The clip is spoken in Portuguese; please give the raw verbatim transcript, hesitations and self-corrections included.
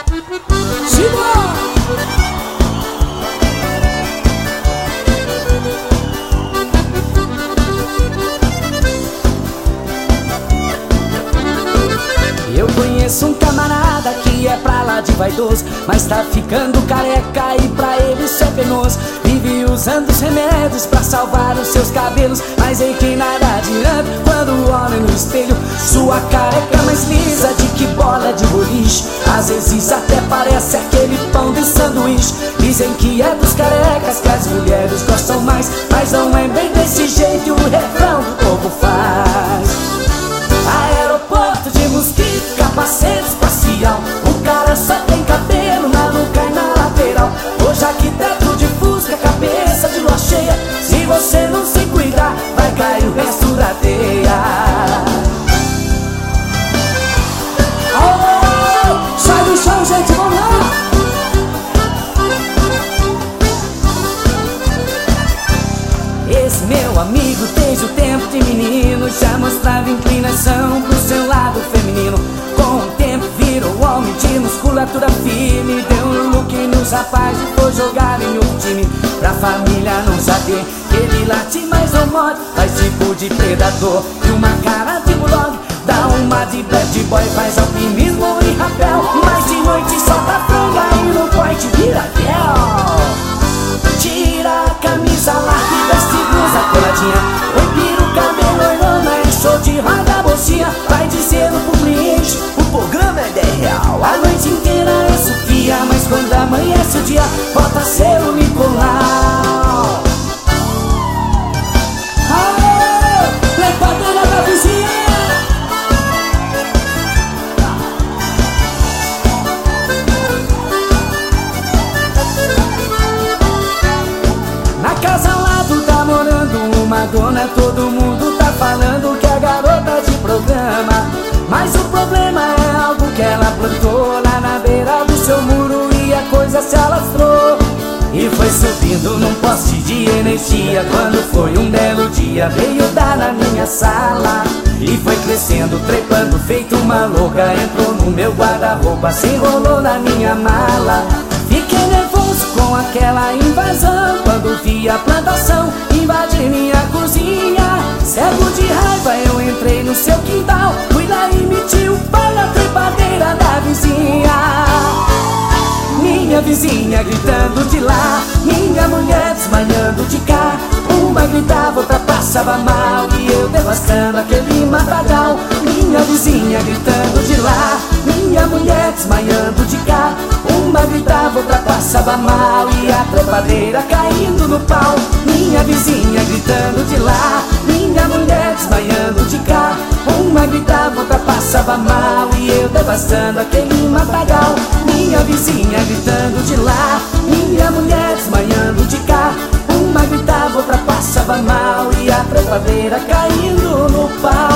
Eu conheço um camarada que é pra lá de vaidoso, mas tá ficando careca e pra ele isso é penoso. Vive usando os remédios pra salvar os seus cabelos, mas em que nada adianta quando olha no espelho. Sua careca é mais lisa de que bola de boliche, às vezes até parece aquele pão de sanduíche. Dizem que é dos carecas que as mulheres gostam mais, mas não é bem desse jeito o refrão do povo faz. Aeroporto de mosquito, capacete espacial, o cara só tem cabelo na nuca e na lateral. Hoje arquiteto de fusca, cabeça de lua cheia, se você não se cuidar, vai cair o resto da teia. Oh, sai do chão, gente, vamos lá! Esse meu amigo desde o tempo de menino já mostrava inclinação pro seu lado feminino. Com o tempo virou homem de musculatura firme, deu um look nos rapazes e foi jogar em um time. Pra família não saber que ele late mais ou morre, faz tipo de predador e uma cara de bulldog. Dá uma de bad boy, faz alpinismo e rapel, mas de noite solta franga e no point vira fiel. Tira a camisa larga e veste blusa coladinha, oi pira o cabelo, orlana e show de roda bolsinha. Vai dizendo pro cliente, o programa é dez real, a noite inteira é Sofia, mas quando amanhece o dia, volta a ser o Nicolau. Aê, trepadeira da vizinha. Na casa ao lado tá morando uma dona, todo mundo tá falando que é garota de programa, mas o problema é algo que ela plantou lá na beira do seu muro e a coisa se alastrou e foi subindo num poste de energia. Quando foi um belo dia, veio dar na minha sala e foi crescendo, trepando, feito uma louca. Entrou no meu guarda-roupa, se enrolou na minha mala. Fiquei nervoso com aquela invasão, quando vi a plantação invadir minha cozinha. Cego de raiva eu entrei no seu quintal, fui lá e meti o pau na trepadeira da vizinha. Minha vizinha gritando de lá, minha mulher desmanhando de cá. Uma gritava, outra passava mal e eu devastando aquele matagal. Minha vizinha gritando de lá, minha mulher desmanhando de cá. Uma gritava, outra passava mal e a trepadeira caindo no pau. Minha vizinha gritando de lá, minha mulher desmanhando de cá. Uma gritava, outra passava mal e eu devastando aquele matagal. Minha vizinha gritando de lá, minha mulher desmanhando de cá. Uma gritava, outra passava mal e a trepadeira caindo no pau.